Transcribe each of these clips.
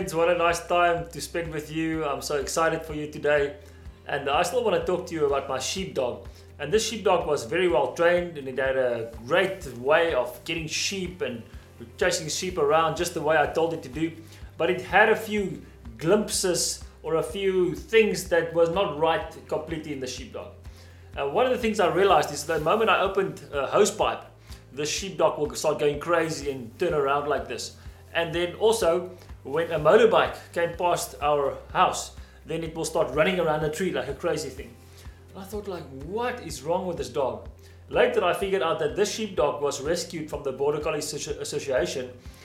friends, what a nice time to spend with you. I'm so excited for you today. And I still want to talk to you about my sheepdog. And this sheepdog was very well trained, and it had a great way of getting sheep and chasing sheep around just the way I told it to do. But it had a few glimpses or a few things that was not right completely in the sheepdog. One of the things I realized is the moment I opened a hose pipe, the sheepdog will start going crazy and turn around like this. And then also, when a motorbike came past our house, then it will start running around the tree like a crazy thing. I thought, like, what is wrong with this dog? Later I figured out that this sheepdog was rescued from the Border Collie Association,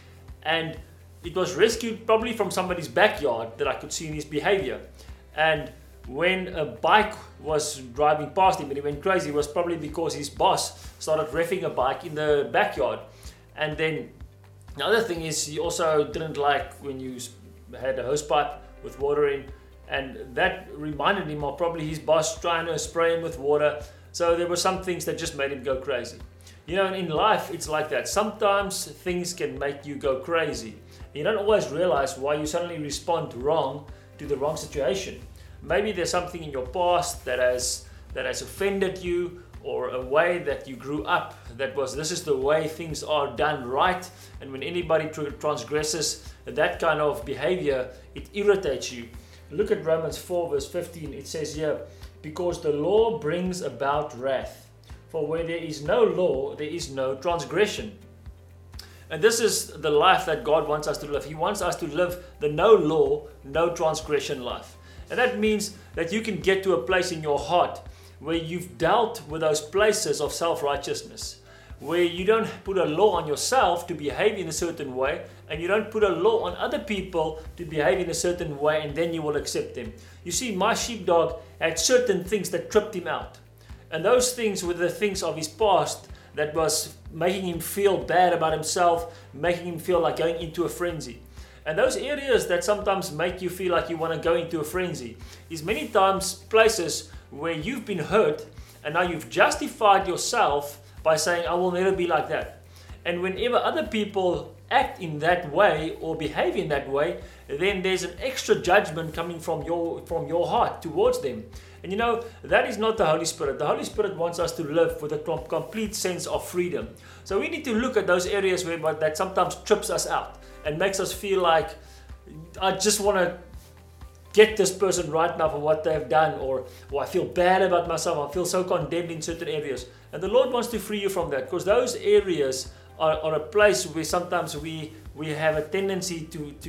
and it was rescued probably from somebody's backyard that I could see in his behavior. And when a bike was driving past him and he went crazy, it was probably because his boss started revving a bike in the backyard. And then the other thing is, he also didn't like when you had a hose pipe with water in, and that reminded him of probably his boss trying to spray him with water. So there were some things that just made him go crazy. You know, in life it's like that. Sometimes things can make you go crazy. You don't always realize why you suddenly respond wrong to the wrong situation. Maybe there's something in your past that has offended you, or a way that you grew up that was, this is the way things are done right, and when anybody transgresses that kind of behavior, it irritates you. Look at Romans 4 verse 15. It says here, because the law brings about wrath, for where there is no law, there is no transgression. And this is the life that God wants us to live. He wants us to live the no law, no transgression life. And that means that you can get to a place in your heart where you've dealt with those places of self-righteousness, where you don't put a law on yourself to behave in a certain way, and you don't put a law on other people to behave in a certain way, and then you will accept them. You see, my sheepdog had certain things that tripped him out. And those things were the things of his past that was making him feel bad about himself, making him feel like going into a frenzy. And those areas that sometimes make you feel like you want to go into a frenzy is many times places where you've been hurt, and now you've justified yourself by saying, I will never be like that. And whenever other people act in that way or behave in that way, then there's an extra judgment coming from your heart towards them. And you know, that is not the Holy Spirit. The Holy Spirit wants us to live with a complete sense of freedom. So we need to look at those areas where that sometimes trips us out and makes us feel like, I just want to get this person right now for what they've done, or I feel bad about myself, I feel so condemned in certain areas. And the Lord wants to free you from that, because those areas are a place where sometimes we have a tendency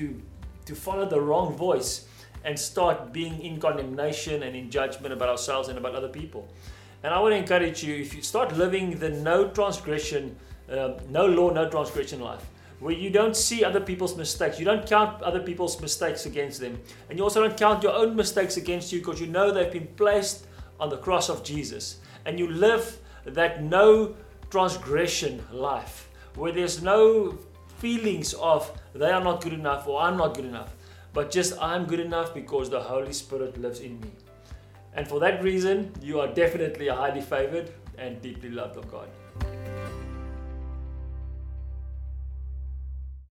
to follow the wrong voice and start being in condemnation and in judgment about ourselves and about other people. And I want to encourage you, if you start living the no transgression, no law, no transgression life, where you don't see other people's mistakes, you don't count other people's mistakes against them, and you also don't count your own mistakes against you, because you know they've been placed on the cross of Jesus, and you live that no transgression life, where there's no feelings of they are not good enough or I'm not good enough, but just I'm good enough because the Holy Spirit lives in me. And for that reason, you are definitely a highly favored and deeply loved of God.